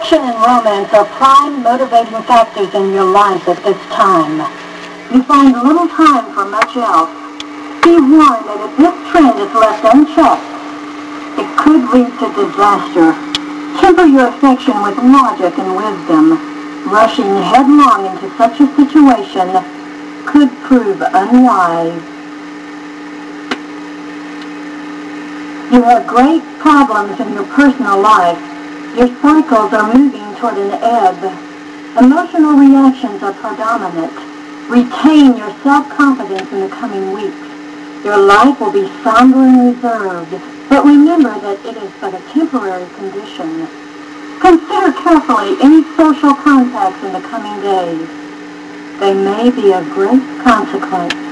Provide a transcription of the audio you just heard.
Affection and romance are prime motivating factors in your life at this time. You find little time for much else. Be warned that if this trend is left unchecked, it could lead to disaster. Temper your affection with logic and wisdom. Rushing headlong into such a situation could prove unwise. You have great problems in your personal life. Your cycles are moving toward an ebb. Emotional reactions are predominant. Retain your self-confidence in the coming weeks. Your life will be somber and reserved, but remember that it is but a temporary condition. Consider carefully any social contacts in the coming days. They may be of great consequence.